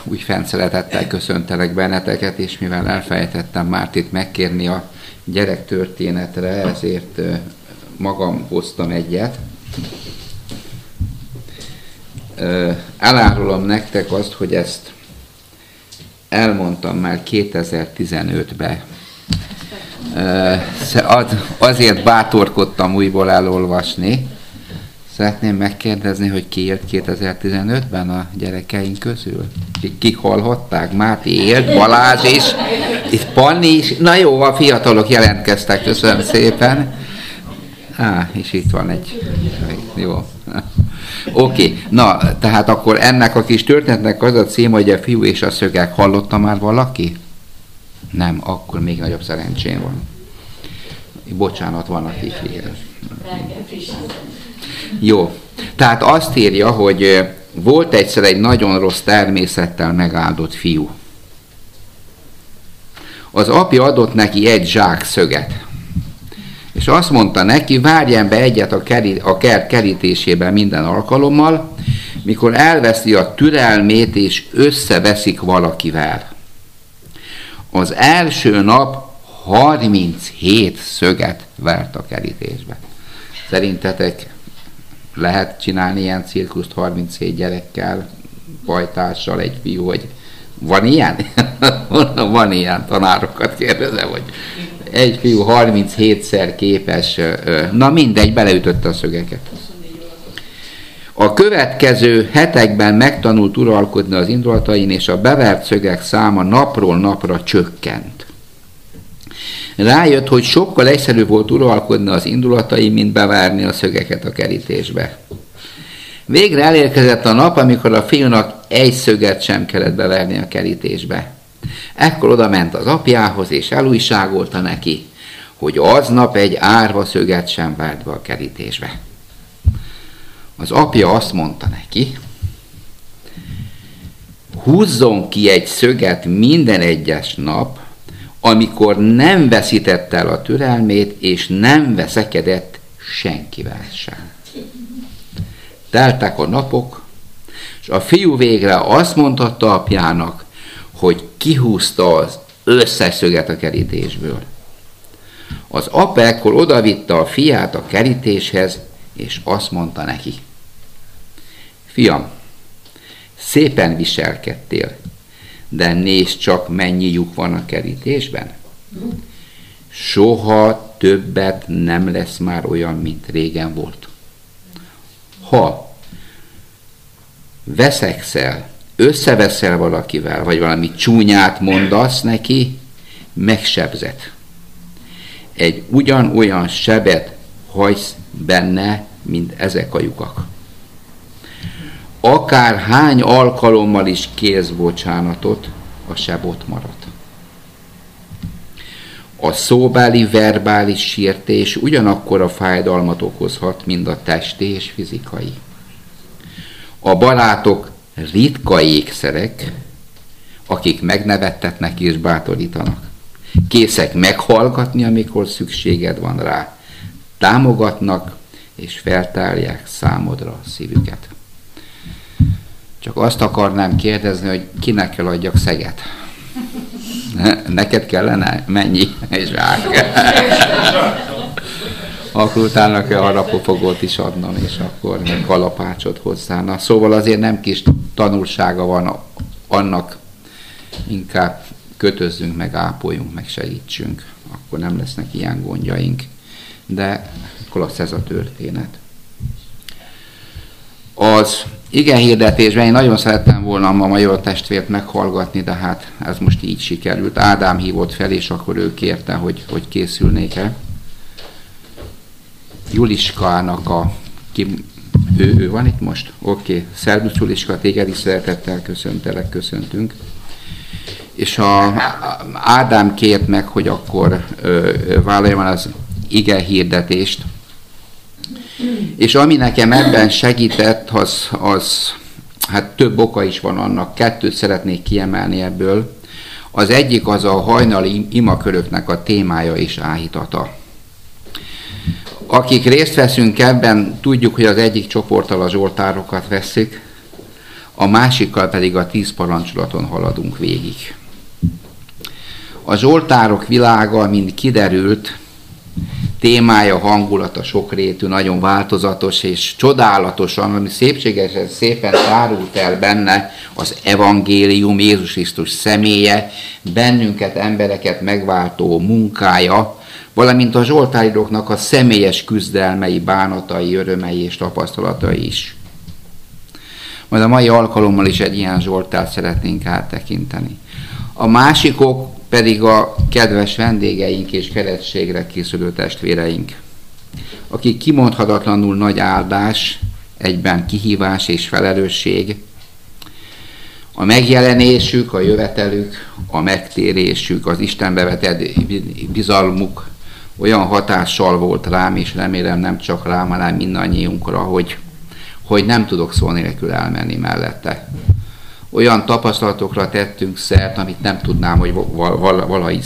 Úgy fent szeretettel köszöntelek benneteket, és mivel elfelejtettem Mártit megkérni a gyerektörténetre, ezért magam hoztam egyet. Elárulom nektek azt, hogy ezt elmondtam már 2015-ben. Azért bátorkodtam újból elolvasni. Szeretném megkérdezni, hogy ki élt 2015-ben a gyerekeink közül? Kik hallhatták? Máté élt, Balázs is, itt Panni is. Na jó, a fiatalok jelentkeztek, köszönöm szépen. És itt van egy. Jó. Oké, na, tehát akkor ennek a kis történetnek az a cím, hogy a fiú és a szögek. Hallotta már valaki? Nem, akkor még nagyobb szerencsém van. Bocsánat, van, aki fél. Jó, tehát azt írja, hogy volt egyszer egy nagyon rossz természettel megáldott fiú. Az apja adott neki egy zsák szöget, és azt mondta neki, várjen be egyet a kert kerítésében minden alkalommal, mikor elveszi a türelmét és összeveszik valakivel. Az első nap 37 szöget vert a kerítésbe. Szerintetek lehet csinálni ilyen cirkuszt 37 gyerekkel, pajtással, egy fiú, hogy van ilyen? Van ilyen, tanárokat kérdezem, hogy egy fiú 37-szer képes, na mindegy, beleütötte a szögeket. A következő hetekben megtanult uralkodni az indulatain, és a bevert szögek száma napról napra csökkent. Rájött, hogy sokkal egyszerűbb volt uralkodni az indulatain, mint beverni a szögeket a kerítésbe. Végre elérkezett a nap, amikor a fiúnak egy szöget sem kellett beverni a kerítésbe. Ekkor oda ment az apjához, és elújságolta neki, hogy aznap egy árva szöget sem vert be a kerítésbe. Az apja azt mondta neki, húzzon ki egy szöget minden egyes nap, amikor nem veszítette el a türelmét, és nem veszekedett senkivel sem. Teltek a napok, és a fiú végre azt mondhatta apjának, hogy kihúzta az összes szöget a kerítésből. Az apa ekkor odavitte a fiát a kerítéshez, és azt mondta neki, fiam, szépen viselkedtél, de nézd csak, mennyi lyuk van a kerítésben. Soha többet nem lesz már olyan, mint régen volt. Ha veszekszel, összeveszel valakivel, vagy valami csúnyát mondasz neki, megsebzed. Egy ugyanolyan sebet hagysz benne, mint ezek a lyukak. Akár hány alkalommal is kérsz bocsánatot, a seb ott marad. A szóbeli, verbális sértés ugyanakkor a fájdalmat okozhat, mint a testi és fizikai. A barátok ritka ékszerek, akik megnevettetnek és bátorítanak. Készek meghallgatni, amikor szükséged van rá. Támogatnak és feltárják számodra a szívüket. Csak azt akarnám kérdezni, hogy kinek kell adjak szeget? Neked kellene? Mennyi? Zsák. Akkor utána kell harapófogót is adnom, és akkor kalapácsot hozzá. Na, szóval azért nem kis tanulsága van annak, inkább kötözzünk meg, ápoljunk meg, segítsünk. Akkor nem lesznek ilyen gondjaink. De klassz ez a történet. Az igehirdetésben én nagyon szerettem volna a Major testvért meghallgatni, de hát ez most így sikerült. Ádám hívott fel, és akkor ő kérte, hogy készülnék-e. Juliskának ő van itt most? Oké. Szervusz Juliska, téged is szeretettel köszöntünk. És Ádám kért meg, hogy akkor vállaljam el az igehirdetést. És ami nekem ebben segített, az hát több oka is van annak, kettőt szeretnék kiemelni ebből. Az egyik az a hajnali imaköröknek a témája és áhítata. Akik részt veszünk ebben, tudjuk, hogy az egyik csoporttal a zsoltárokat veszik, a másikkal pedig a 10 parancsolaton haladunk végig. A zsoltárok világa, mint kiderült, témája, hangulata sokrétű, nagyon változatos és csodálatosan, ami szépségesen szépen tárult el benne az evangélium, Jézus Krisztus személye, bennünket, embereket megváltó munkája, valamint a zsoltáridóknak a személyes küzdelmei, bánatai, örömei és tapasztalatai is. Majd a mai alkalommal is egy ilyen zsoltárt szeretnénk áttekinteni. A másikok pedig a kedves vendégeink és keresztségre készülő testvéreink, akik kimondhatatlanul nagy áldás, egyben kihívás és felelősség, a megjelenésük, a jövetelük, a megtérésük, az Istenbe vetett bizalmuk olyan hatással volt rám, és remélem nem csak rám, hanem mindannyiunkra, hogy nem tudok szó nélkül elmenni mellette. Olyan tapasztalatokra tettünk szert, amit nem tudnám, hogy valahogy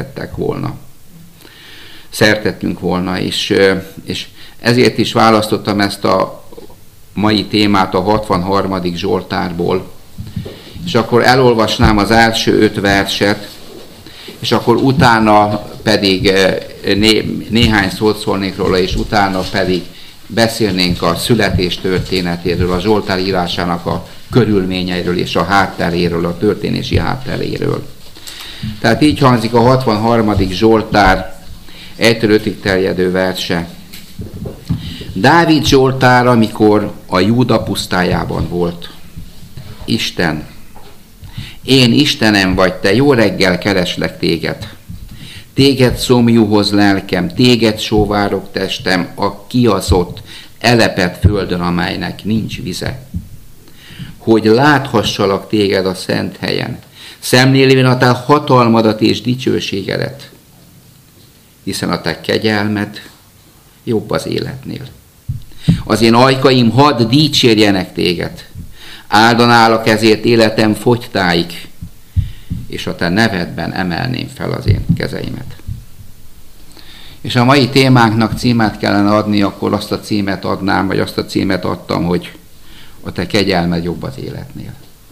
szertettünk volna, és ezért is választottam ezt a mai témát a 63. Zsoltárból, és akkor elolvasnám az első 5 verset, és akkor utána pedig néhány szót szólnék róla, és utána pedig beszélnénk a születés történetéről, a Zsoltár írásának a körülményeiről és a hátteréről, a történési hátteréről. Tehát így hangzik a 63. Zsoltár 1-5-ig terjedő verse. Dávid zsoltára, amikor a Júda pusztájában volt. Isten, én Istenem vagy, te, jó reggel kereslek téged. Téged szomjúhoz lelkem, téged sóvárok testem, a kiaszott, elepett földön, amelynek nincs vize. Hogy láthassalak téged a szent helyen, szemlélvén a te hatalmadat és dicsőségedet, hiszen a te kegyelmed jobb az életnél. Az én ajkaim hadd dicsérjenek téged, áldanálak ezért életem fogytáig, és a te nevedben emelném fel az én kezeimet. És a mai témánknak címet kellene adni, akkor azt a címet adnám, vagy azt a címet adtam, hogy a te kegyelmed jobb az életnél.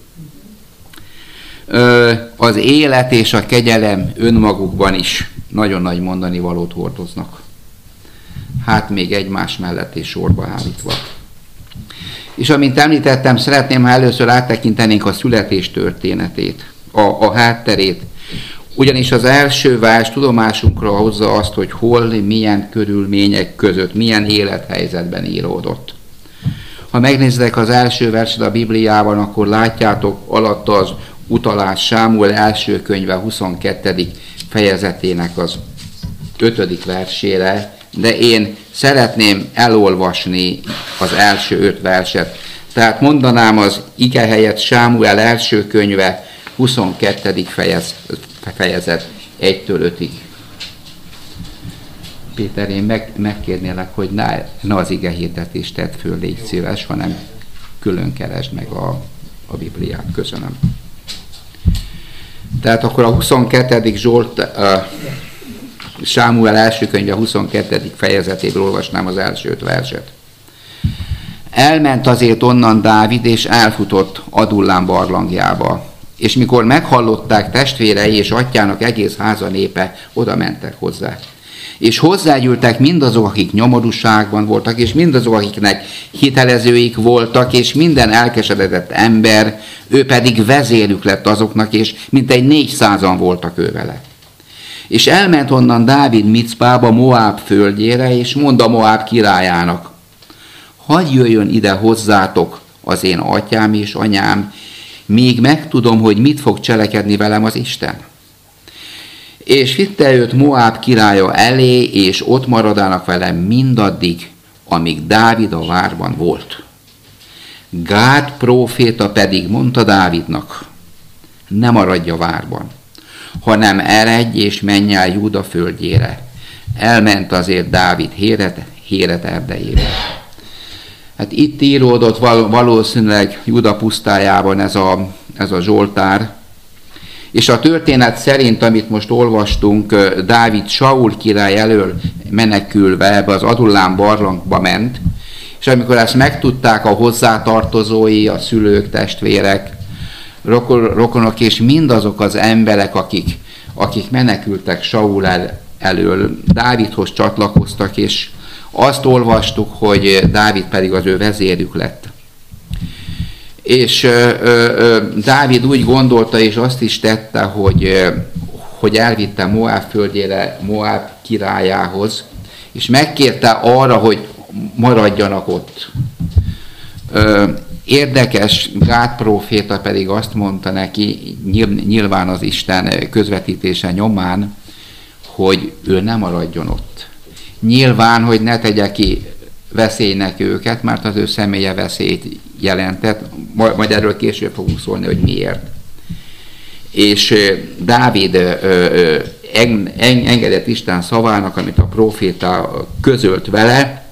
Az élet és a kegyelem önmagukban is nagyon nagy mondani valót hordoznak. Hát még egymás mellett és sorba állítva. És amint említettem, szeretném, ha először áttekintenénk a születés történetét, a hátterét. Ugyanis az első vers tudomásunkra hozza azt, hogy hol, milyen körülmények között, milyen élethelyzetben íródott. Ha megnézzek az első verset a Bibliában, akkor látjátok alatta az utalás Sámuel első könyve 22. fejezetének az 5. versére, de én szeretném elolvasni az első 5 verset. Tehát mondanám az ige helyett Sámuel első könyve 22. fejezet 1-5-ig. Péter, én megkérnélek, hogy ne az ige hirdetést tedd föl, légy szíves, hanem külön keresd meg a Bibliát. Köszönöm. Tehát akkor a 22. Sámuel első könyve 22. fejezetéből olvasnám az első 5 verset. Elment azért onnan Dávid, és elfutott Adullám barlangjába. És mikor meghallották testvérei és atyának egész háza népe, oda mentek hozzá. És hozzágyűltek mindazok, akik nyomorúságban voltak, és mindazok, akiknek hitelezőik voltak, és minden elkeseredett ember, ő pedig vezérük lett azoknak, és mintegy 400-an voltak ő vele. És elment onnan Dávid Micpába, Moáb földjére, és mondta Moáb királyának, hadd jöjjön ide hozzátok az én atyám és anyám, míg megtudom, hogy mit fog cselekedni velem az Isten. És vitte őt Moáb királya elé, és ott maradának velem mindaddig, amíg Dávid a várban volt. Gád próféta pedig mondta Dávidnak, ne maradj a várban, hanem eredj és menj el Júda földjére. Elment azért Dávid Héret erdejébe. Hát itt íródott valószínűleg Júda pusztájában ez a zsoltár, és a történet szerint, amit most olvastunk, Dávid Saul király elől menekülve ebbe az Adullám barlangba ment, És amikor ezt megtudták a hozzátartozói, a szülők, testvérek, rokonok és mindazok az emberek, akik menekültek Saul elől, Dávidhoz csatlakoztak, és azt olvastuk, hogy Dávid pedig az ő vezérük lett. És Dávid úgy gondolta, és azt is tette, hogy elvitte Moáb földjére, Moáb királyához, és megkérte arra, hogy maradjanak ott. Érdekes, Gád próféta pedig azt mondta neki, nyilván az Isten közvetítése nyomán, hogy ő nem maradjon ott. Nyilván, hogy ne tegye ki veszélynek őket, mert az ő személye veszélyt jelentett, majd erről később fogunk szólni, hogy miért. És Dávid engedett Isten szavának, amit a próféta közölt vele,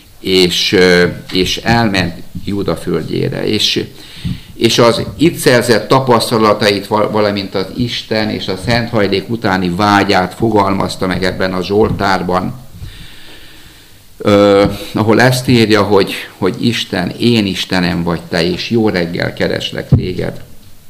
és elment Júda földjére. És az itt szerzett tapasztalatait, valamint az Isten és a Szent Hajlék utáni vágyát fogalmazta meg ebben a Zsoltárban, ahol ezt írja, hogy Isten, én Istenem vagy te, és jó reggel kereslek téged.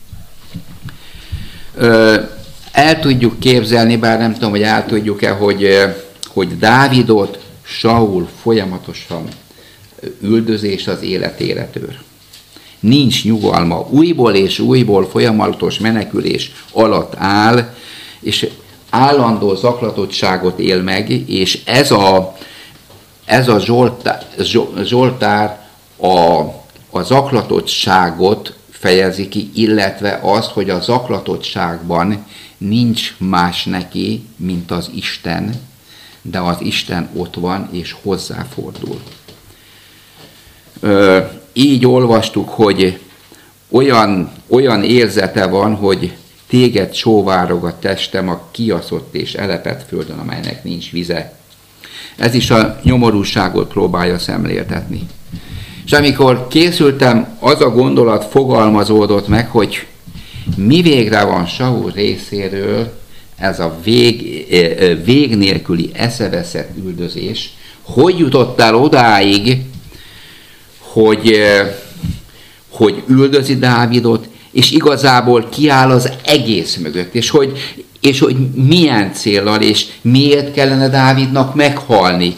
El tudjuk képzelni, bár nem tudom, hogy el tudjuk-e, hogy Dávidot Saul folyamatosan üldözés az életére tör. Nincs nyugalma, újból és újból folyamatos menekülés alatt áll, és állandó zaklatottságot él meg, és ez a Zsoltár a zaklatottságot fejezi ki, illetve azt, hogy a zaklatottságban nincs más neki, mint az Isten, de az Isten ott van és hozzáfordul. Így olvastuk, hogy olyan érzete van, hogy téged sóvárog a testem a kiaszott és elepett földön, amelynek nincs vize. Ez is a nyomorúságot próbálja szemléltetni. És amikor készültem, az a gondolat fogalmazódott meg, hogy mi végre van Saul részéről ez a vég nélküli eszeveszett üldözés, hogy jutott el odáig, hogy üldözi Dávidot, és igazából kiáll az egész mögött, és hogy milyen céllal, és miért kellene Dávidnak meghalni,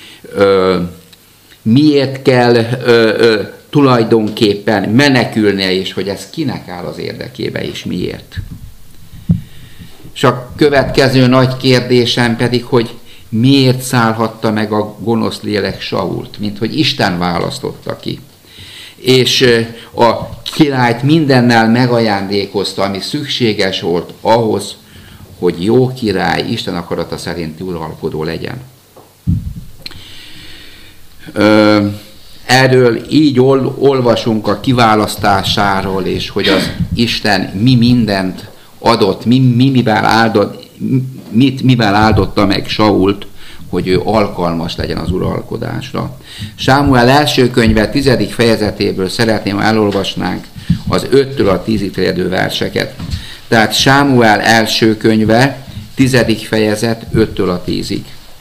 miért kell tulajdonképpen menekülnie, és hogy ez kinek áll az érdekébe, és miért. És a következő nagy kérdésem pedig, hogy miért szállhatta meg a gonosz lélek Sault, mint hogy Isten választotta ki. És a királyt mindennel megajándékozta, ami szükséges volt ahhoz, hogy jó király, Isten akarata szerinti uralkodó legyen. Erről így olvasunk a kiválasztásáról, és hogy az Isten mi mindent adott, mivel áldotta meg Sault, hogy ő alkalmas legyen az uralkodásra. Sámuel első könyve 10. fejezetéből szeretném, elolvasnánk az 5-től a 10-ig terjedő verseket. Tehát Sámuel első könyve 10. fejezet 5-től a 10-ig.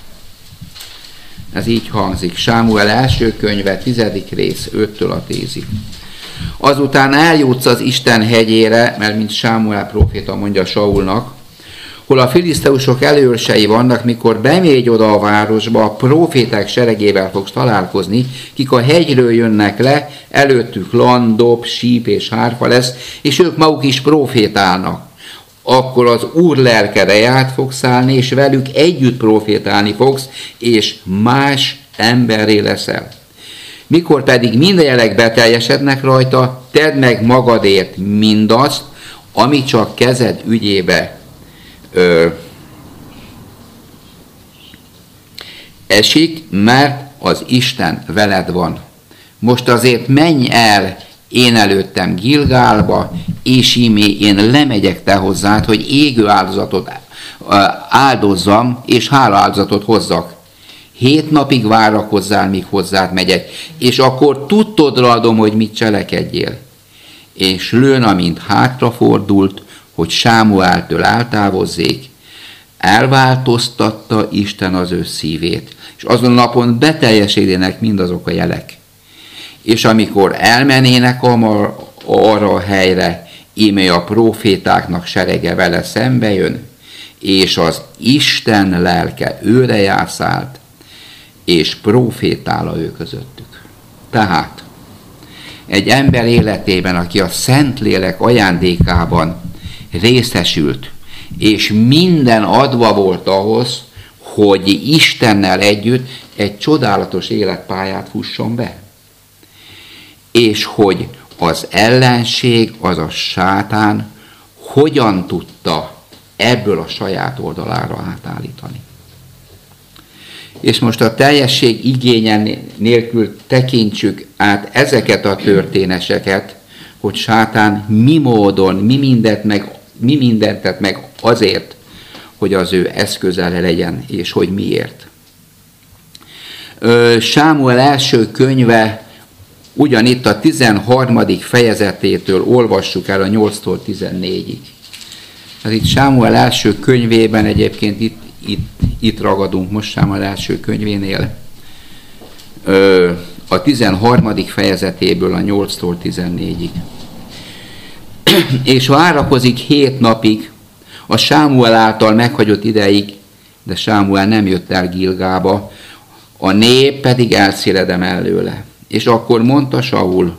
Ez így hangzik. Sámuel első könyve 10. rész 5-től a 10-ig. Azután eljutsz az Isten hegyére, mert mint Sámuel próféta mondja Saulnak, hol a filiszteusok előrsei vannak, mikor bemégy oda a városba, a próféták seregével fogsz találkozni, kik a hegyről jönnek le, előttük land, dob, síp és hárfa lesz, és ők maguk is prófétálnak. Akkor az Úr lelke reját fogsz állni, és velük együtt prófétálni fogsz, és más emberré leszel. Mikor pedig minden jelek beteljesednek rajta, tedd meg magadért mindazt, ami csak kezed ügyébe esik, mert az Isten veled van. Most azért menj el én előttem Gilgálba, és ímé én lemegyek te hozzád, hogy égő áldozatot áldozzam, és hálaáldozatot hozzak. 7 napig várakozzál, míg hozzád megyek, és akkor tudtodra adom, hogy mit cselekedjél. És lőn, amint hátrafordult, hogy Sámueltől eltávozzék, elváltoztatta Isten az ő szívét, és azon a napon beteljesedének mindazok a jelek. És amikor elmennének arra a helyre, íme a prófétáknak serege vele szembe jön, és az Isten lelke őre jászált, és prófétál ő közöttük. Tehát egy ember életében, aki a Szentlélek ajándékában részesült, és minden adva volt ahhoz, hogy Istennel együtt egy csodálatos életpályát fusson be. És hogy az ellenség, az a sátán hogyan tudta ebből a saját oldalára átállítani. És most a teljesség igényen nélkül tekintsük át ezeket a történeteket, hogy sátán mi módon, mi mindent tett meg azért, hogy az ő eszköze legyen, és hogy miért. Sámuel első könyve ugyanitt a 13. fejezetétől olvassuk el a 8-tól 14-ig. Hát itt Sámuel első könyvében egyébként itt ragadunk most Sámuel első könyvénél. A 13. fejezetéből a 8-tól 14-ig. És várakozik 7 napig a Sámuel által meghagyott ideig, de Sámuel nem jött el Gilgába, a nép pedig elszéledem előle. És akkor mondta Saul,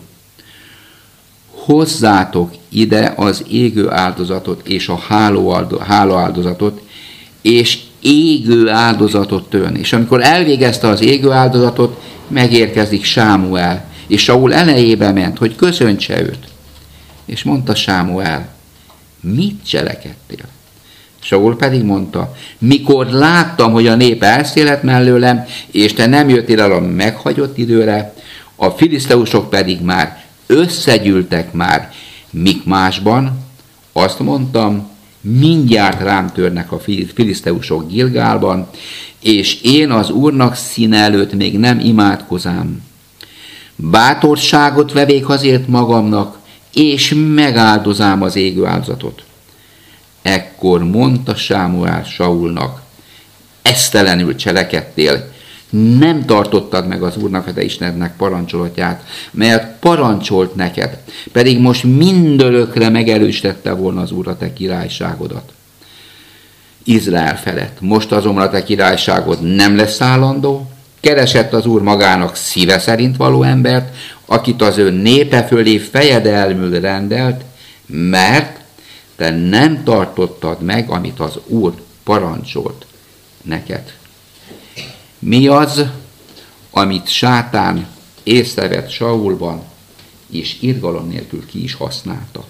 hozzátok ide az égő áldozatot és a hála áldozatot, és égő áldozatot tön. És amikor elvégezte az égő áldozatot, megérkezik Sámuel, és Saul elejébe ment, hogy köszöntse őt. És mondta Sámuel, mit cselekedtél? Saul pedig mondta, mikor láttam, hogy a nép elszélet mellőlem, és te nem jöttél el a meghagyott időre, a filiszteusok pedig már összegyűltek már Mikmásban, azt mondtam, mindjárt rám törnek a filiszteusok Gilgálban, és én az Úrnak színe előtt még nem imádkozám. Bátorságot vevék azért magamnak, és megáldozám az égő áldozatot. Ekkor mondta Sámuel Saulnak, esztelenül cselekedtél, nem tartottad meg az Úrnak, a te Istenednek parancsolatját, mert parancsolt neked, pedig most mindörökre megerősítette volna az Úr a te királyságodat. Izrael felett. Most azonban a te királyságod nem lesz állandó, keresett az Úr magának szíve szerint való embert, akit az ő népe fölé fejedelmül rendelt, mert te nem tartottad meg, amit az Úr parancsolt neked. Mi az, amit sátán észrevett Saulban, és irgalom nélkül ki is használta?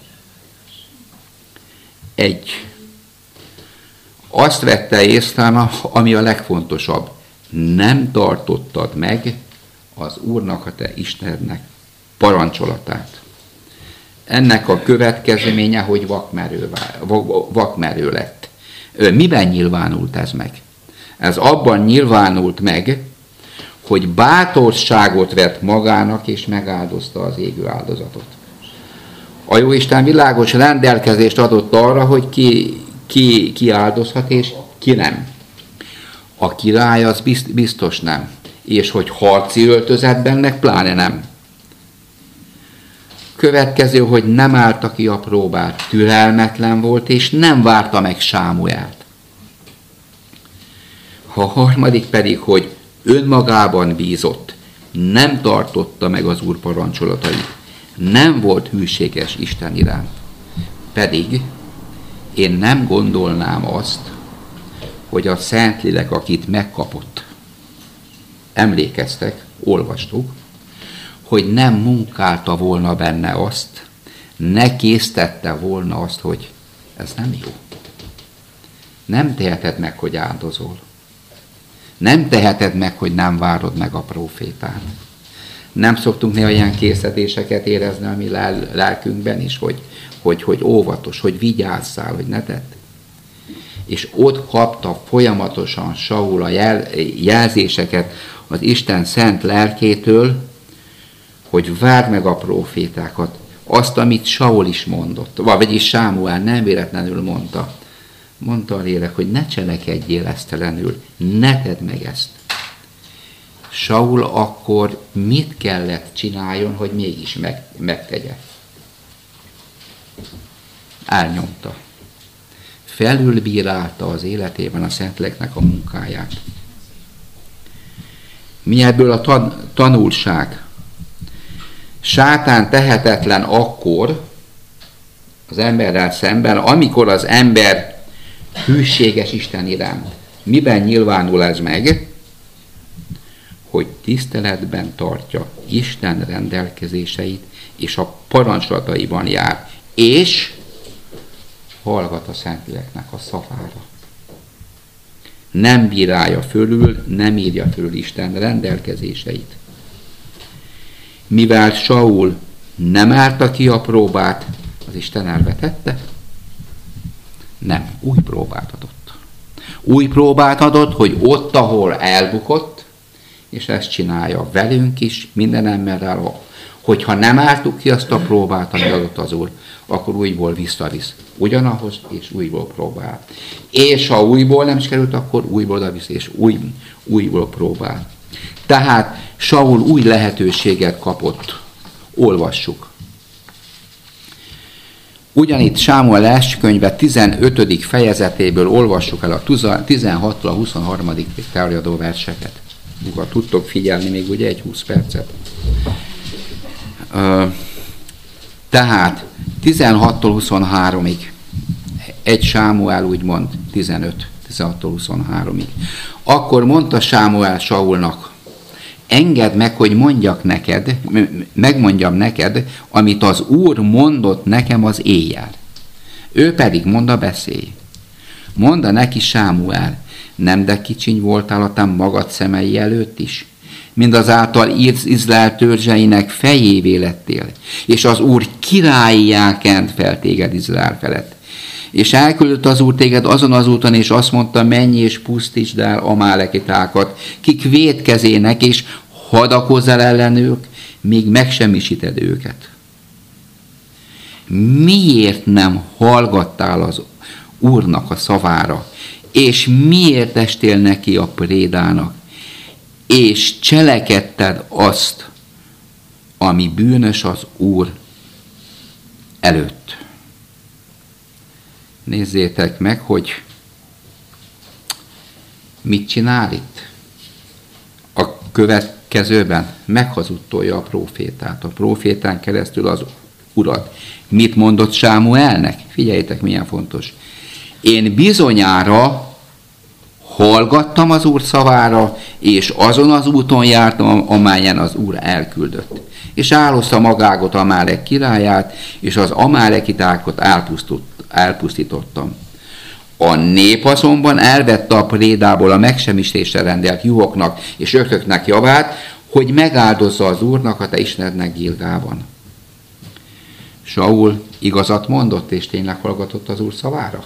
Azt vette észre, ami a legfontosabb. Nem tartottad meg az Úrnak, a te Istenednek parancsolatát. Ennek a következménye, hogy vakmerő lett. Miben nyilvánult ez meg? Ez abban nyilvánult meg, hogy bátorságot vett magának, és megáldozta az égő áldozatot. A Jóisten világos rendelkezést adott arra, hogy ki áldozhat, és ki nem. A király az biztos nem, és hogy harci öltözetben meg pláne nem. Következő, hogy nem állta ki a próbát, türelmetlen volt, és nem várta meg Sámuelt. A harmadik pedig, hogy önmagában bízott, nem tartotta meg az Úr parancsolatait, nem volt hűséges Isten iránt. Pedig én nem gondolnám azt, hogy a Szentlélek, akit megkapott, emlékeztek, olvastuk, hogy nem munkálta volna benne azt, ne késztette volna azt, hogy ez nem jó. Nem teheted meg, hogy áldozol. Nem teheted meg, hogy nem várod meg a prófétát. Nem szoktunk néha ilyen készítéseket érezni a mi lelkünkben is, hogy óvatos, hogy vigyázzál, hogy ne tedd. És ott kapta folyamatosan Saul a jelzéseket az Isten szent lelkétől, hogy várd meg a prófétákat, azt, amit Saul is mondott, vagyis Sámuel nem véletlenül mondta. Mondta a lélek, hogy ne cselekedjél esztelenül, ne tedd meg ezt. Saul akkor mit kellett csináljon, hogy mégis megtegye? Elnyomta. Felülbírálta az életében a Szentléleknek a munkáját. Mi ebből a tanulság? Sátán tehetetlen akkor az emberrel szemben, amikor az ember hűséges Isten iránt. Miben nyilvánul ez meg? Hogy tiszteletben tartja Isten rendelkezéseit, és a parancsolataiban jár, és hallgat a Szentléleknek a szavára. Nem bírálja fölül, nem írja fölül Isten rendelkezéseit. Mivel Saul nem állta ki a próbát, az Isten elvetette? Nem, új próbát adott. Új próbát adott, hogy ott, ahol elbukott, és ezt csinálja velünk is, minden emberrel, hogyha nem álltuk ki azt a próbát, amit adott az Úr, akkor újból visszavisz. Ugyanahoz, és újból próbál. És ha újból nem is került, akkor újból odavisz, és újból próbál. Tehát Saul új lehetőséget kapott. Olvassuk. Ugyanitt Sámuel első könyve 15. fejezetéből olvassuk el a 16-tól a 23. terjedő verseket. Ha tudtok figyelni még ugye egy 20 percet. Tehát 16-tól 23-ig. Egy Sámuel úgymond 15, 16-tól 23-ig. Akkor mondta Sámuel Saulnak, engedd meg, hogy megmondjam neked, amit az Úr mondott nekem az éjjel. Ő pedig mondta, beszélj. Mondta neki Sámuel, nem de kicsiny voltál a te magad szemei előtt is? Mindazáltal Izrael törzseinek fejévé lettél, és az Úr királlyá kent fel téged Izrael felett. És elküldött az Úr téged azon az úton, és azt mondta, menj és pusztítsd el Amálekitákat, kik vétkezének, és hadakozz el ellenük, míg megsemmisíted őket. Miért nem hallgattál az Úrnak a szavára, és miért estél neki a prédának, és cselekedted azt, ami bűnös az Úr előtt? Nézzétek meg, hogy mit csinál itt. A következőben meghazudtolja a prófétát. A prófétán keresztül az Urat. Mit mondott Sámuelnek? Figyeljétek, milyen fontos. Én bizonyára hallgattam az Úr szavára, és azon az úton jártam, amelyen az Úr elküldött. És állozta Magágot Amálek királyát, és az amálekitákat elpusztítottam. A nép azonban elvette a prédából a megsemmisítésre rendelt juhoknak és ökröknek javát, hogy megáldozza az Úrnak a te Istenednek Gilgálban. Saul igazat mondott, és tényleg hallgatott az Úr szavára?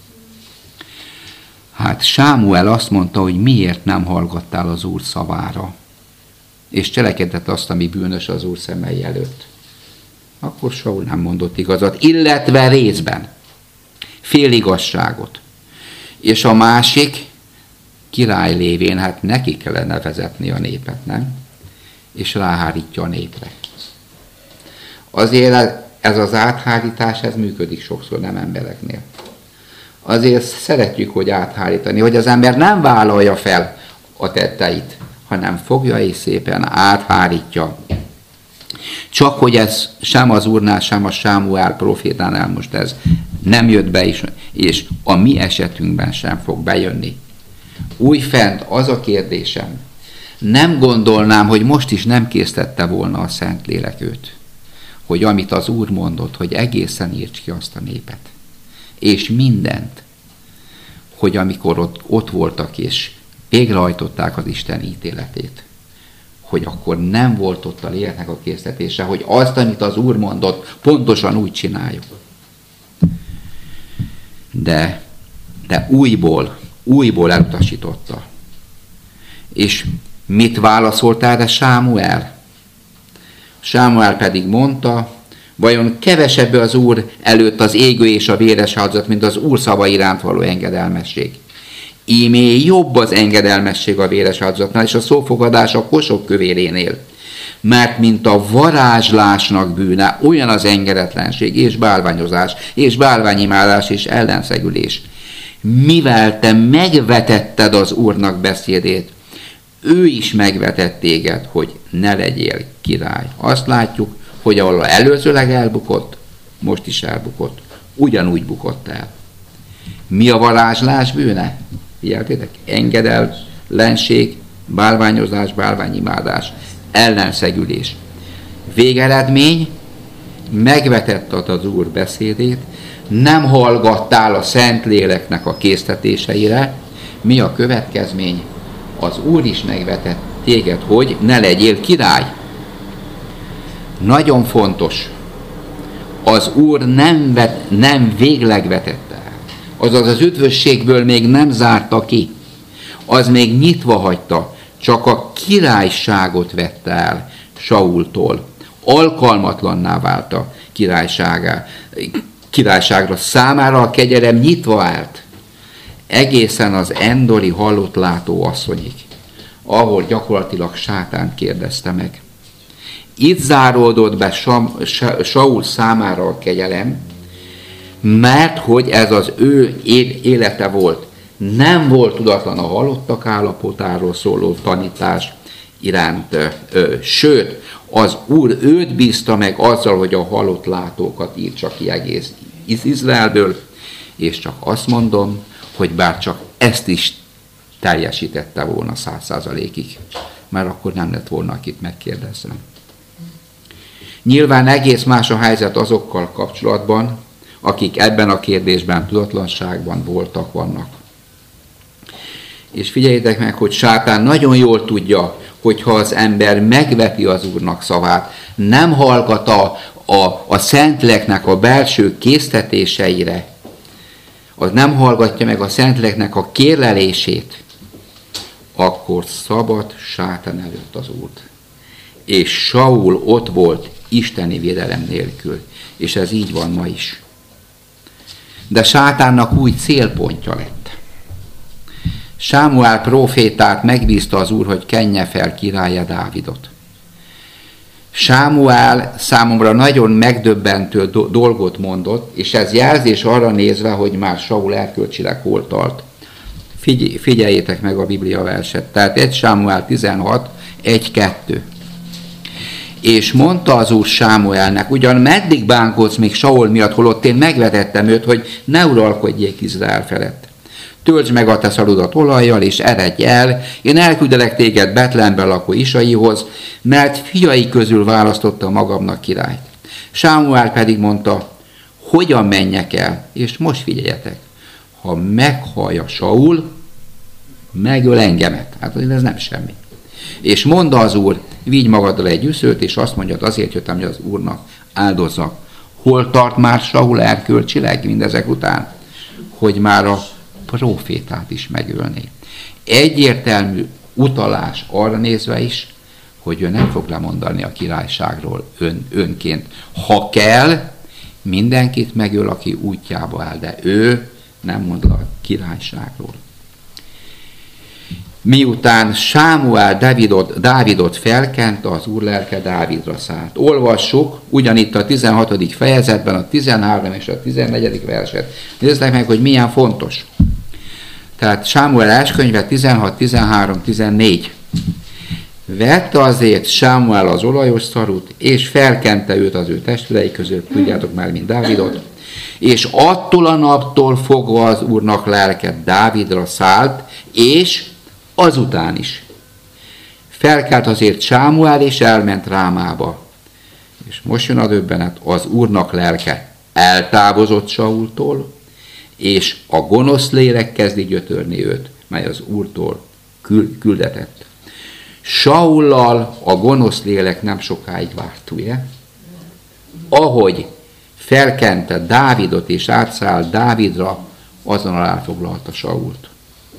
Hát Sámuel azt mondta, hogy miért nem hallgattál az Úr szavára, és cselekedett azt, ami bűnös az Úr szemei előtt. Akkor Saul nem mondott igazat, illetve részben féligazságot. És a másik király lévén, hát neki kellene vezetni a népet, nem? És ráhárítja a népre. Azért ez az áthárítás, ez működik sokszor, nem embereknél. Azért szeretjük, hogy áthárítani, hogy az ember nem vállalja fel a tetteit, hanem fogja és szépen áthárítja. Csak hogy ez sem az Úrnál, sem a Sámuel profétánál most ez nem jött be, és a mi esetünkben sem fog bejönni. Újfent az a kérdésem, nem gondolnám, hogy most is nem késztette volna a Szentlélek őt, hogy amit az Úr mondott, hogy egészen írts ki azt a népet. És mindent, hogy amikor ott voltak és végrehajtották az Isten ítéletét, hogy akkor nem volt ott a léleknek a késztetése, hogy azt, amit az Úr mondott, pontosan úgy csináljuk. De újból elutasította. És mit válaszolt erre Sámuel? Sámuel pedig mondta, vajon kevesebb az Úr előtt az égő és a véres áldozat, mint az Úr szava iránt való engedelmesség. Ímé jobb az engedelmesség a véres áldozatnál, és a szófogadás a kosok kövérénél. Mert mint a varázslásnak bűne, olyan az engedetlenség, és bálványozás, és bálványimádás, és ellenszegülés. Mivel te megvetetted az Úrnak beszédét, ő is megvetett téged, hogy ne legyél király. Azt látjuk, hogy ahol előzőleg elbukott, most is elbukott. Ugyanúgy bukott el. Mi a varázslás bűne? Figyeltétek? Engedellenség, bálványozás, bálványimádás, ellenszegülés. Végeredmény, megvetetted az Úr beszédét, nem hallgattál a Szentléleknek a késztetéseire. Mi a következmény? Az Úr is megvetett téged, hogy ne legyél király. Nagyon fontos. Az Úr nem végleg vetette el. Azaz az üdvösségből még nem zárta ki. Az még nyitva hagyta. Csak a királyságot vette el Saultól. Alkalmatlanná vált a királyságra. Számára a kegyelem nyitva állt. Egészen az endori halott látó asszonyig, ahol gyakorlatilag Sátán kérdezte meg. Itt záródott be Saul számára a kegyelem, mert hogy ez az ő élete volt. Nem volt tudatlan a halottak állapotáról szóló tanítás iránt, sőt, az Úr őt bízta meg azzal, hogy a halott látókat írtsa ki egész Izraelből, és csak azt mondom, hogy bár csak ezt is teljesítette volna 100%-ig, mert akkor nem lett volna, akit megkérdeznem. Nyilván egész más a helyzet azokkal kapcsolatban, akik ebben a kérdésben tudatlanságban voltak, vannak. És figyeljétek meg, hogy Sátán nagyon jól tudja, hogyha az ember megveti az Úrnak szavát, nem hallgat a Szentléleknek a belső késztetéseire, az nem hallgatja meg a Szentléleknek a kérlelését, akkor szabad Sátán előtt az Úrt. És Saul ott volt isteni védelem nélkül, és ez így van ma is. De Sátánnak új célpontja lett. Sámuel prófétát megbízta az Úr, hogy kenje fel királya Dávidot. Sámuel számomra nagyon megdöbbentő dolgot mondott, és ez jelzés arra nézve, hogy már Saul erkölcsileg hol tart. Figyeljétek meg a Biblia verset. Tehát 1 Sámuel 16, 1-2. És mondta az Úr Sámuelnek, ugyan meddig bánkodsz még Saul miatt, holott én megvetettem őt, hogy ne uralkodjék Izrael felett. Töltsd meg a te szarudat olajjal, és eredj el, én elküldelek téged Betlehemben lakó Isaihoz, mert fiai közül választotta magamnak királyt. Sámuel pedig mondta, hogyan menjek el? És most figyeljetek, ha meghallja Saul, megöl engemet. Hát ez nem semmi. És mondta az Úr, vigy magaddal egy üszőt, és azt mondjad, azért jöttem, hogy az Úrnak áldozzak. Hol tart már Saul erkölcsileg mindezek után? Hogy már a prófétát is megölni. Egyértelmű utalás arra nézve is, hogy ő nem fog lemondani a királyságról önként. Ha kell, mindenkit megöl, aki útjába áll, de ő nem mond le a királyságról. Miután Sámuel Dávidot felkente, az Úr lelke Dávidra szállt. Olvassuk ugyanitt a 16. fejezetben a 13. és a 14. verset. Nézzétek meg, hogy milyen fontos. Tehát Sámuel első könyve 16, 13, 14. Vette azért Sámuel az olajos szarut, és felkente őt az ő testvérei között, tudjátok már, mint Dávidot, és attól a naptól fogva az Úrnak lelke Dávidra szállt, és azután is. Felkelt azért Sámuel, és elment Rámába. És most jön a döbbenet, az Úrnak lelke eltávozott Saultól, és a gonosz lélek kezdi gyötörni őt, mely az Úrtól küldetett. Saullal a gonosz lélek nem sokáig várt, ugye? Ahogy felkente Dávidot és átszállt Dávidra, azonnal elfoglalta Sault.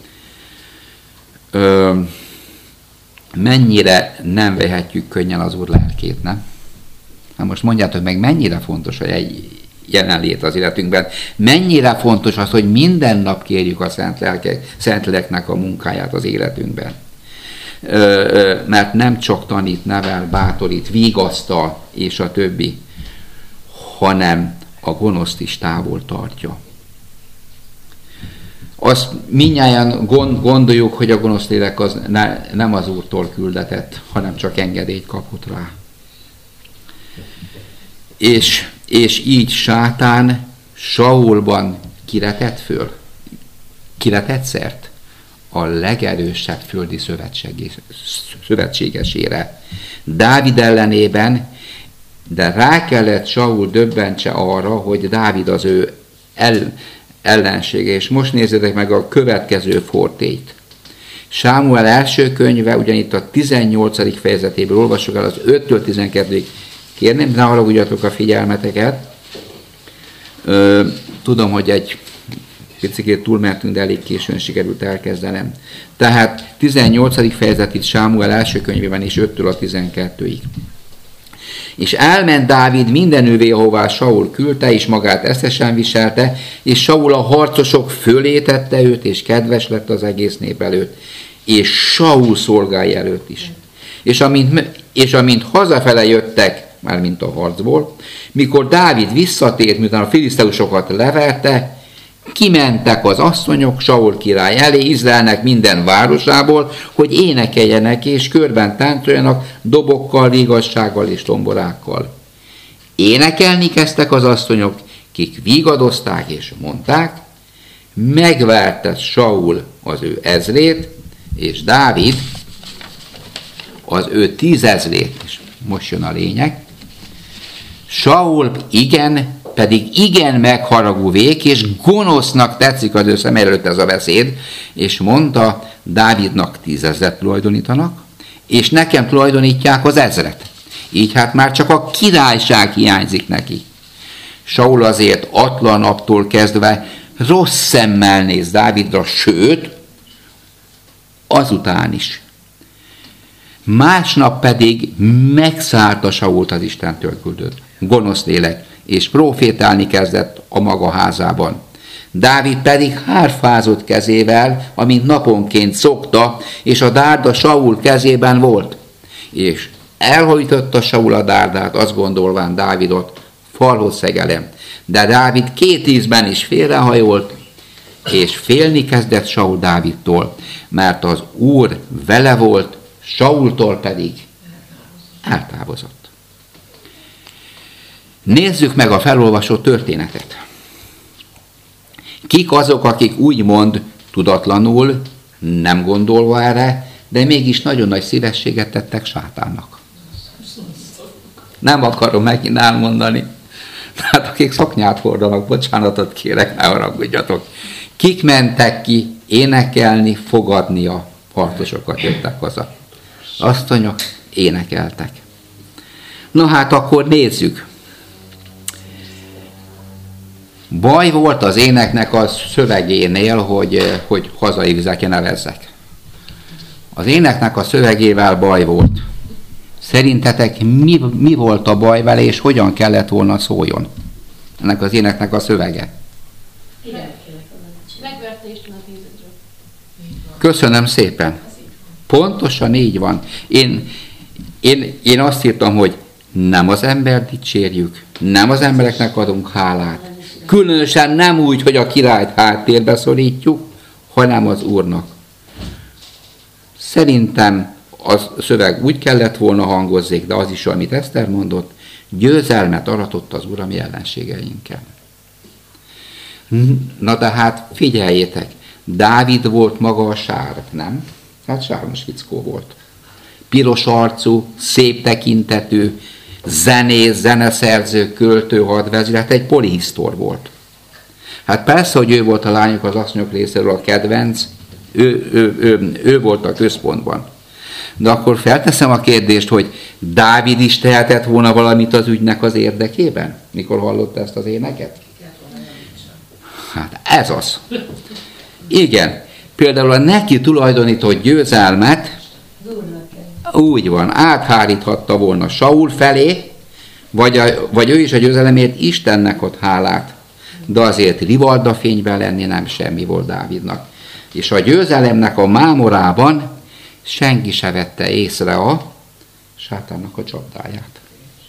Mennyire nem vehetjük könnyen az Úr lelkét, nem? Na most mondjátok meg, mennyire fontos, hogy egy jelenlét az életünkben. Mennyire fontos az, hogy minden nap kérjük a Szentléleknek a munkáját az életünkben. Mert nem csak tanít, nevel, bátorít, vigasztal és a többi, hanem a gonoszt is távol tartja. Azt mindnyájan gondoljuk, hogy a gonosz lélek az nem az Úrtól küldetett, hanem csak engedélyt kapott rá. És így sátán Saulban kire tett föl? Kire tett szert? A legerősebb földi szövetségesére. Dávid ellenében, de rá kellett Saul döbbentse arra, hogy Dávid az ő ellensége. És most nézzétek meg a következő fortélyt. Sámuel első könyve, ugyanitt a 18. fejezetéből olvasok el az 5-től 12-ig. Kérném, ne haragudjatok a figyelmeteket. Tudom, hogy egy picikét túlmertünk, de elég későn sikerült elkezdenem. Tehát 18. fejezet itt Sámuel első könyvében és 5-től a 12-ig. És elment Dávid mindenüvé, ahová Saul küldte, és magát eszesen viselte, és Saul a harcosok fölé tette őt, és kedves lett az egész nép előtt, és Saul szolgái előtt is. És amint hazafele jöttek, mármint a harcból, mikor Dávid visszatért, miután a filiszteusokat leverte, kimentek az asszonyok Saul király elé, Izraelnek minden városából, hogy énekeljenek és körben táncoljanak dobokkal, vigassággal és tomborákkal. Énekelni kezdtek az asszonyok, kik vigadozták és mondták, megverte Saul az ő ezrét, és Dávid az ő 10 000-ét. És most jön a lényeg. Saul pedig igen megharagú vék, és gonosznak tetszik az ő szem előtt ez a beszéd, és mondta, Dávidnak 10 000 tulajdonítanak, és nekem tulajdonítják az 1000. Így hát már csak a királyság hiányzik neki. Saul azért atlan naptól kezdve rossz szemmel néz Dávidra, sőt, azután is. Másnap pedig megszállta Sault az Istentől küldött gonosz lélek, és profétálni kezdett a maga házában. Dávid pedig hárfázott kezével, amint naponként szokta, és a dárda Saul kezében volt. És elhajtotta Saul a dárdát, azt gondolván Dávidot, falhoz szegelem. De Dávid 2 ízben is félrehajolt, és félni kezdett Saul Dávidtól, mert az Úr vele volt, Saultól pedig eltávozott. Nézzük meg a felolvasott történetet. Kik azok, akik úgymond tudatlanul, nem gondolva erre, de mégis nagyon nagy szívességet tettek sátánnak? Nem akarom megint elmondani. Hát akik szoknyát hordanak, bocsánatot kérek, ne haragudjatok. Kik mentek ki énekelni, fogadni a harcosokat, jöttek haza? Asszonyok énekeltek. Na hát akkor nézzük. Baj volt az éneknek a szövegénél, hogy hazaigzek-e nevezzek. Az éneknek a szövegével baj volt. Szerintetek mi volt a baj vele, és hogyan kellett volna szóljon ennek az éneknek a szövege? Köszönöm szépen. Pontosan így van. Én azt írtam, hogy nem az embert dicsérjük, nem az embereknek adunk hálát. Különösen nem úgy, hogy a királyt háttérbe szorítjuk, hanem az Úrnak. Szerintem a szöveg úgy kellett volna hangozzék, de az is, amit Eszter mondott, győzelmet aratott az Úr a mi ellenségeinkkel. Na de hát figyeljétek, Dávid volt maga a sárk, nem? Hát sármos fickó volt. Piros arcú, szép tekintetű, zenész, zeneszerző, költő, hadvezér, egy polihisztor volt. Hát persze, hogy ő volt a lányok, az asszonyok részéről a kedvenc, ő volt a központban. De akkor felteszem a kérdést, hogy Dávid is tehetett volna valamit az ügynek az érdekében, mikor hallotta ezt az éneket? Hát ez az. Igen, például a neki tulajdonított győzelmet úgy van, átháríthatta volna Saul felé, vagy ő is a győzelemért Istennek ad hálát, de azért rivaldafényben lenni nem semmi volt Dávidnak. És a győzelemnek a mámorában senki se vette észre a sátánnak a csapdáját.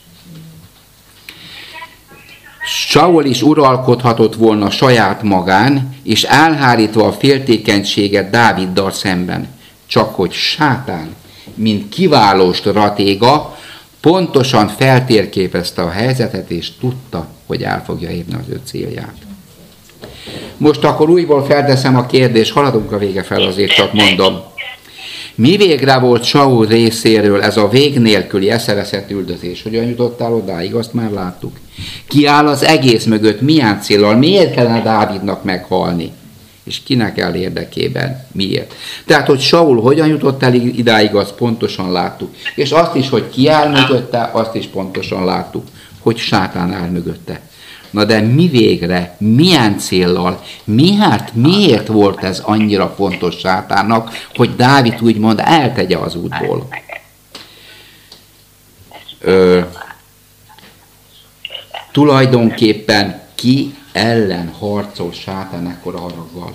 Saul is uralkodhatott volna saját magán, és elhárítva a féltékenységet Dáviddal szemben. Csak hogy sátán, mint kiváló stratéga, pontosan feltérképezte a helyzetet, és tudta, hogy el fogja érni az ő célját. Most akkor újból felteszem a kérdést, haladunk a vége fel, azért csak mondom. Mi végre volt Saul részéről ez a vég nélküli eszereszett üldözés? Hogyan jutottál odáig, azt már láttuk. Ki áll az egész mögött, milyen céllal, miért kellene Dávidnak meghalni? És kinek el érdekében, miért? Tehát, hogy Saul hogyan jutott el idáig, azt pontosan láttuk. És azt is, hogy ki áll mögötte, azt is pontosan láttuk, hogy sátán áll mögötte. Na de mi végre, milyen céllal, miért volt ez annyira fontos sátánnak, hogy Dávid úgymond eltegye az útból? Tulajdonképpen ki ellen harcol sátán ekkora haraggal?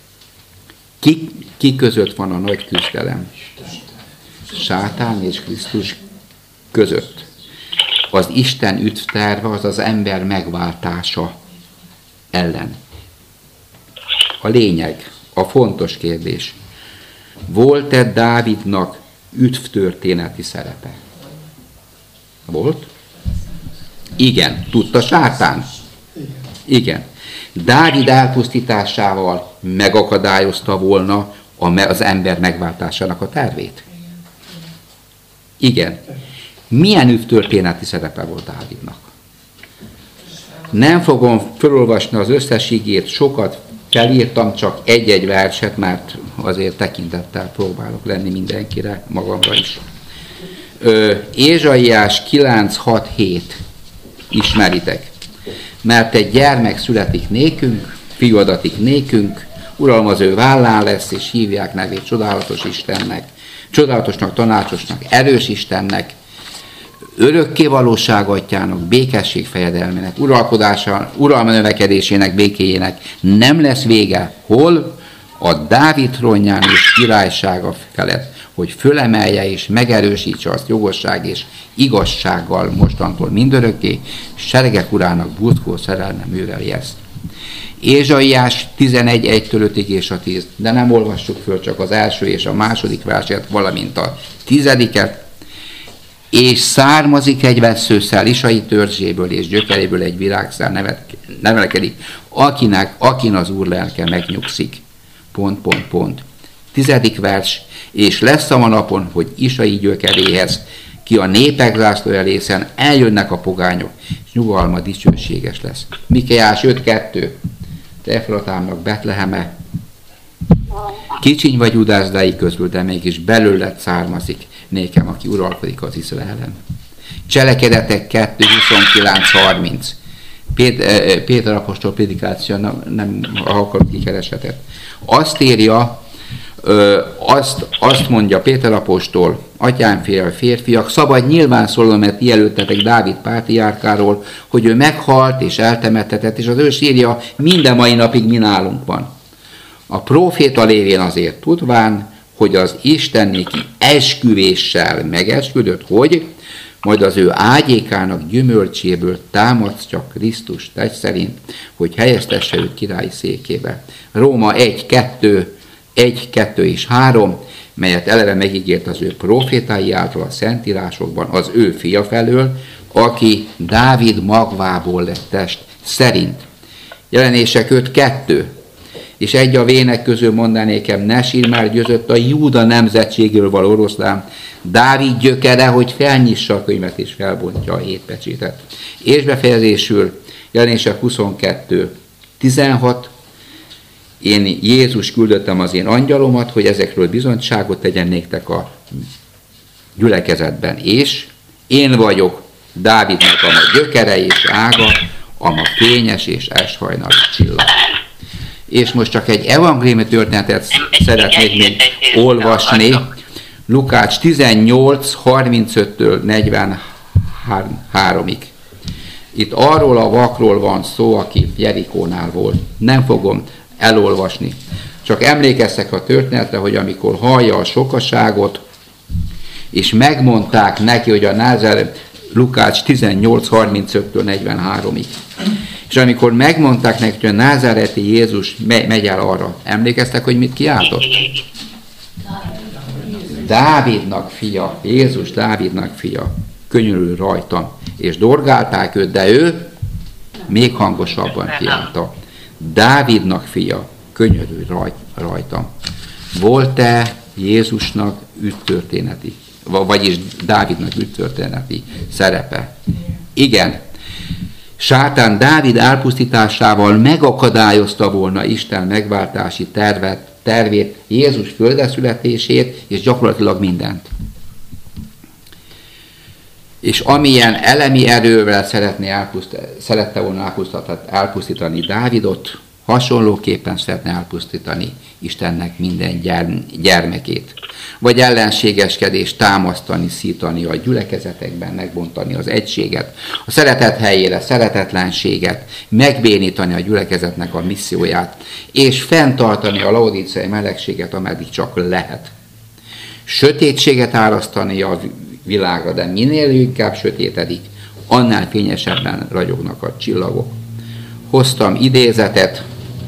Ki között van a nagy küzdelem? Sátán és Krisztus között. Az Isten üdvterve az az ember megváltása ellen. A lényeg, a fontos kérdés. Volt-e Dávidnak üdvtörténeti szerepe? Volt? Igen. Tudta sátán? Igen. Dávid elpusztításával megakadályozta volna az ember megváltásának a tervét? Igen. Milyen üdvtörténeti szerepe volt Dávidnak? Nem fogom felolvasni az összes igét, sokat felírtam, csak egy-egy verset, mert azért tekintettel próbálok lenni mindenkire, magamra is. Ézsaiás 9:6-7 ismeritek. Mert egy gyermek születik nékünk, fiú adatik nékünk, uralom az ő vállán lesz, és hívják nevét csodálatos Istennek, csodálatosnak, tanácsosnak, erős Istennek, örökké valóság atyának, békesség fejedelmének, uralma növekedésének, békéjének nem lesz vége, hol? A Dávid trónján és királysága felett, hogy fölemelje és megerősítse azt jogosság és igazsággal mostantól mindörökké, seregek urának burkó szerelművel ezt. Ézsaiás 11:1-5 és a 10, de nem olvassuk föl, csak az első és a második verset, valamint a 10-et. És származik egy vesszőszál Isai törzséből, és gyökeréből egy virágszál nevelkedik, akin az Úr lelke megnyugszik. ... 10. vers, és lesz a napon, hogy Isai gyökeréhez, ki a népek zászlója részen eljönnek a pogányok, és nyugalma dicsőséges lesz. Mikéás 5:2, te Efratámnak Betleheme, kicsiny vagy Judászdáig közül, de mégis belőled származik nékem, aki uralkodik az Izraelen. Cselekedetek 2:29-30. Péter apostol prédikáció, nem akarok kikeresetet. Azt írja, azt mondja Péter apostol, atyám férfiak, szabad nyilván szólom, mert ti előttetek Dávid pátriárkáról, hogy ő meghalt és eltemettetett, és az ő sírja minden mai napig mi nálunk van. A próféta lévén azért tudván, hogy az Isten néki esküvéssel megesküdött, hogy majd az ő ágyékának gyümölcséből támasztja Krisztus tegy szerint, hogy helyeztesse őt királyi székébe. Róma 1:2 és 3, melyet eleve megígért az ő profétái által a Szentírásokban az ő fia felől, aki Dávid magvából lett test szerint. Jelenések 5:2. És egy a vének közül mondanékem, ne sír, már győzött a Júda nemzetségről való oroszlán, Dávid gyökere, hogy felnyissa a könyvet és felbontja a 7 pecsétet. És befejezésül Jelenések 22:16, én Jézus küldöttem az én angyalomat, hogy ezekről bizonyságot tegyen néktek a gyülekezetben, és én vagyok Dávidnak a gyökere és ága, a fényes és esthajnali csillag. És most csak egy evangéliumi történetet szeretnék még olvasni. Lukács 18:35-től 43-ig. Itt arról a vakról van szó, aki Jerikónál volt. Nem fogom elolvasni. Csak emlékeztek a történetre, hogy amikor hallja a sokaságot, és megmondták neki, hogy a Názáret, Lukács 18:35-től 43-ig. És amikor megmondták neki, hogy a názáreti Jézus megy el arra, emlékeztek, hogy mit kiáltott? Dávidnak fia, Jézus Dávidnak fia, könyörülj rajtam. És dorgálták őt, de ő még hangosabban kiállta. Dávidnak fia, könyörülj rajtam. Volt-e Jézusnak ügytörténeti, vagyis Dávidnak ügytörténeti szerepe? Igen. Sátán Dávid elpusztításával megakadályozta volna Isten megváltási tervét, Jézus földre születését, és gyakorlatilag mindent. És amilyen elemi erővel szerette volna elpusztítani Dávidot, hasonlóképpen szeretne elpusztítani Istennek minden gyermekét. Vagy ellenségeskedést támasztani, szítani a gyülekezetekben, megbontani az egységet, a szeretet helyére szeretetlenséget, megbénítani a gyülekezetnek a misszióját, és fenntartani a laodíceai melegséget, ameddig csak lehet. Sötétséget árasztani a világra, de minél inkább sötétedik, annál fényesebben ragyognak a csillagok. Hoztam idézetet,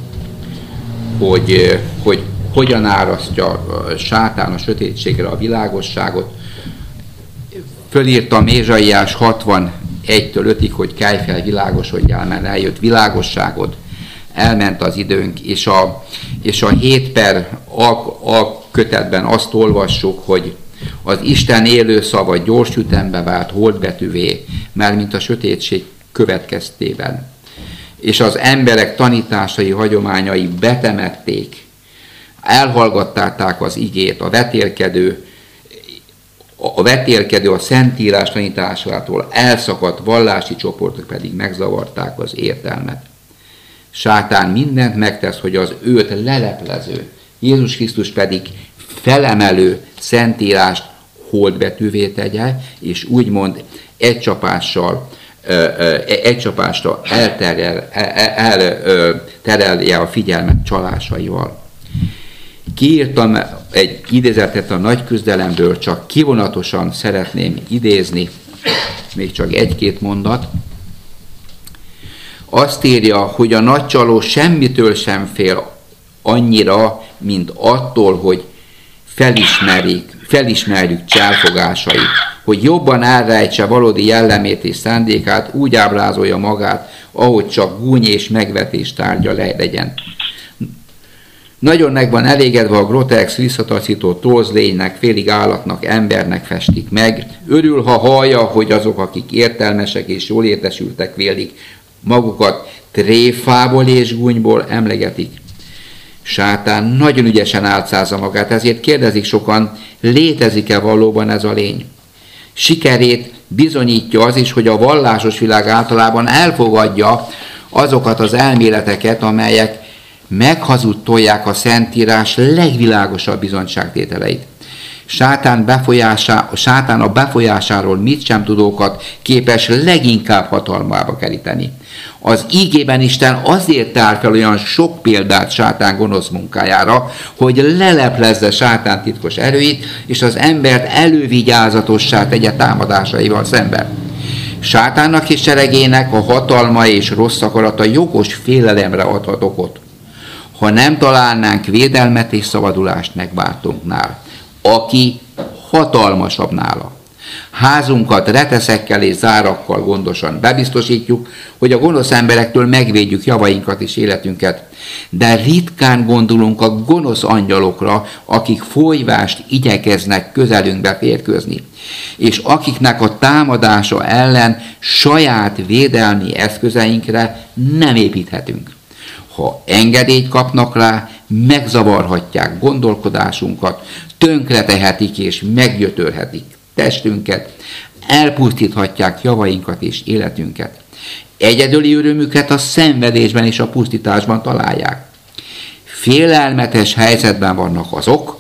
hogy hogyan árasztja sátán a sötétségre a világosságot. Fölírtam Ézsaiás 61-5-ig, hogy kelj fel, világosodjál, mert eljött világosságod, elment az időnk, és a 7 per a kötetben azt olvassuk, hogy az Isten élő szava gyors ütembe vált holdbetűvé, mert mint a sötétség következtében. És az emberek tanításai, hagyományai betemették, elhallgatták az igét, a vetélkedő a Szentírás tanításától elszakadt vallási csoportok pedig megzavarták az értelmet. Sátán mindent megtesz, hogy az őt leleplező, Jézus Krisztus pedig felemelő Szentírást holdbetűvé tegye, és úgymond egy csapásra elterelje a figyelmet csalásaival. Kiírtam egy idézetet a Nagy küzdelemből, csak kivonatosan szeretném idézni, még csak 1-2 mondat. Azt írja, hogy a nagy csaló semmitől sem fél annyira, mint attól, hogy felismerjük cselfogásait, hogy jobban elrejtse valódi jellemét és szándékát, úgy ábrázolja magát, ahogy csak gúny és megvetés tárgya legyen. Nagyon meg van elégedve a grotex, visszataszító trózlénynek, félig állatnak, embernek festik meg. Örül, ha hallja, hogy azok, akik értelmesek és jól értesültek vélik, magukat tréfából és gúnyból emlegetik. Sátán nagyon ügyesen álcázza magát, ezért kérdezik sokan, létezik-e valóban ez a lény? Sikerét bizonyítja az is, hogy a vallásos világ általában elfogadja azokat az elméleteket, amelyek meghazudtolják a Szentírás legvilágosabb bizonyságtételeit. Sátán a befolyásáról mit sem tudókat képes leginkább hatalmába keríteni. Az ígében Isten azért tár fel olyan sok példát sátán gonosz munkájára, hogy leleplezze sátán titkos erőit, és az embert elővigyázatossá tegye támadásaival szemben. Sátánnak és seregének a hatalma és rossz akarata jogos félelemre adhat okot, ha nem találnánk védelmet és szabadulást megváltónknál, aki hatalmasabb nála. Házunkat reteszekkel és zárakkal gondosan bebiztosítjuk, hogy a gonosz emberektől megvédjük javainkat és életünket, de ritkán gondolunk a gonosz angyalokra, akik folyvást igyekeznek közelünkbe férkőzni, és akiknek a támadása ellen saját védelmi eszközeinkre nem építhetünk. Ha engedélyt kapnak rá, megzavarhatják gondolkodásunkat, tönkretehetik és meggyötörhetik testünket, elpusztíthatják javainkat és életünket. Egyedüli örömüket a szenvedésben és a pusztításban találják. Félelmetes helyzetben vannak azok,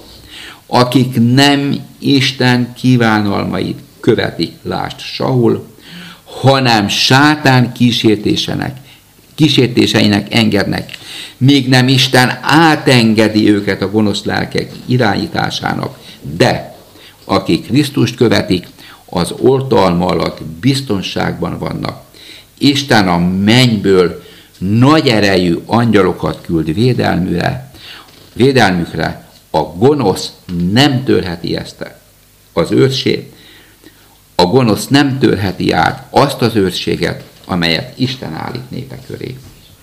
akik nem Isten kívánalmait követik, lásd Saul, hanem sátán kísértéseinek engednek, míg nem Isten átengedi őket a gonosz lelkek irányításának. De akik Krisztust követik, az oltalma alatt biztonságban vannak. Isten a mennyből nagy erejű angyalokat küld védelmükre, a gonosz nem törheti ezt az őrség, a gonosz nem törheti át azt az őrséget, amelyet Isten állít népe köré.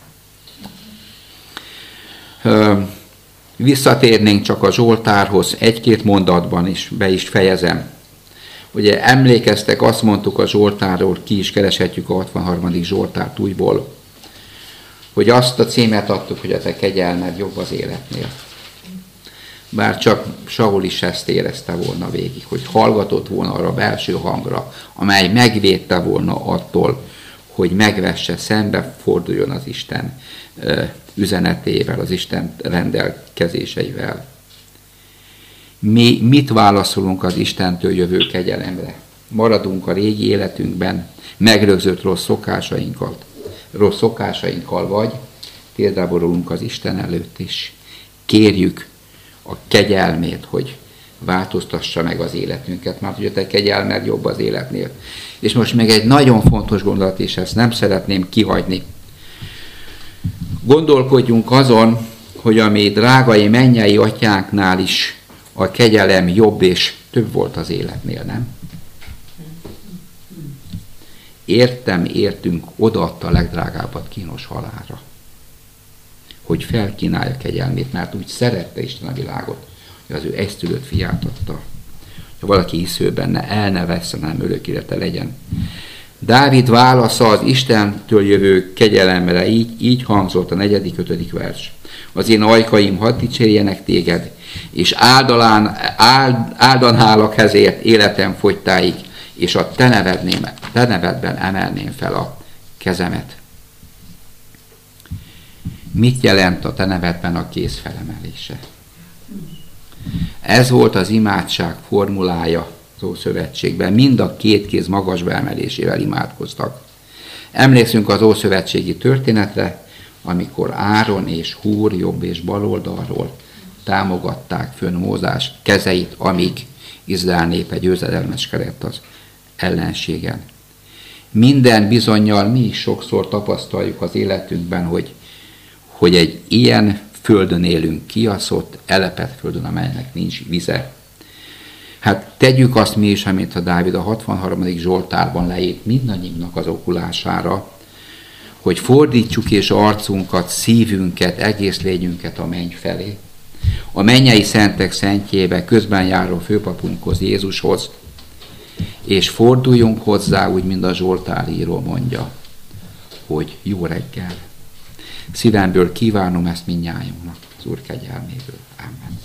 Visszatérnénk csak a Zsoltárhoz, egy-két mondatban is be is fejezem. Ugye emlékeztek, azt mondtuk a Zsoltárról, ki is kereshetjük a 63. Zsoltárt újból, hogy azt a címet adtuk, hogy a te kegyelmed jobb az életnél. Bár csak Saul is ezt érezte volna végig, hogy hallgatott volna arra a belső hangra, amely megvédte volna attól, hogy megvesse, szembe forduljon az Isten üzenetével, az Isten rendelkezéseivel. Mi mit válaszolunk az Istentől jövő kegyelemre? Maradunk a régi életünkben, megrögzött rossz szokásainkkal, vagy térdelborulunk az Isten előtt is. Kérjük a kegyelmét, hogy változtassa meg az életünket, mert hogy a te kegyelmed jobb az életnél. És most még egy nagyon fontos gondolat, és ezt nem szeretném kihagyni. Gondolkodjunk azon, hogy a mi drágai mennyei atyánknál is a kegyelem jobb és több volt az életnél, nem? Értünk, odaadta a legdrágábbat kínos halálra, hogy felkínálja kegyelmét, mert úgy szerette Isten a világot, hogy az ő egyszülött fiát adta. Ha valaki hisz ő benne, el ne vesszen, hanem örök élete legyen. Dávid válasza az Istentől jövő kegyelemre így hangzott a 4.-5. vers. Az én ajkaim hadd dicsérjenek téged, és áldanálak ezért életem fogytáig, és a te nevedben emelném fel a kezemet. Mit jelent a te nevedben a kéz felemelése? Ez volt az imádság formulája az Ószövetségben. Mind a két kéz magasba emelésével imádkoztak. Emlékszünk az ószövetségi történetre, amikor Áron és Húr jobb és bal oldalról támogatták fönn Mózes kezeit, amíg Izrael népe győzedelmeskedett az ellenségen. Minden bizonnyal mi is sokszor tapasztaljuk az életünkben, hogy egy ilyen földön élünk, kiaszott, elepett földön, amelynek nincs vize. Hát tegyük azt mi is, amit a Dávid a 63. Zsoltárban leírt mindannyiunknak az okulására, hogy fordítsuk és arcunkat, szívünket, egész lényünket a menny felé. A mennyei szentek szentjébe, közben járó főpapunkhoz, Jézushoz, és forduljunk hozzá, úgy, mint a Zsoltáríró mondja, hogy jó reggel. Szívemből kívánom ezt mindnyájunknak, az Úr kegyelméből. Amen.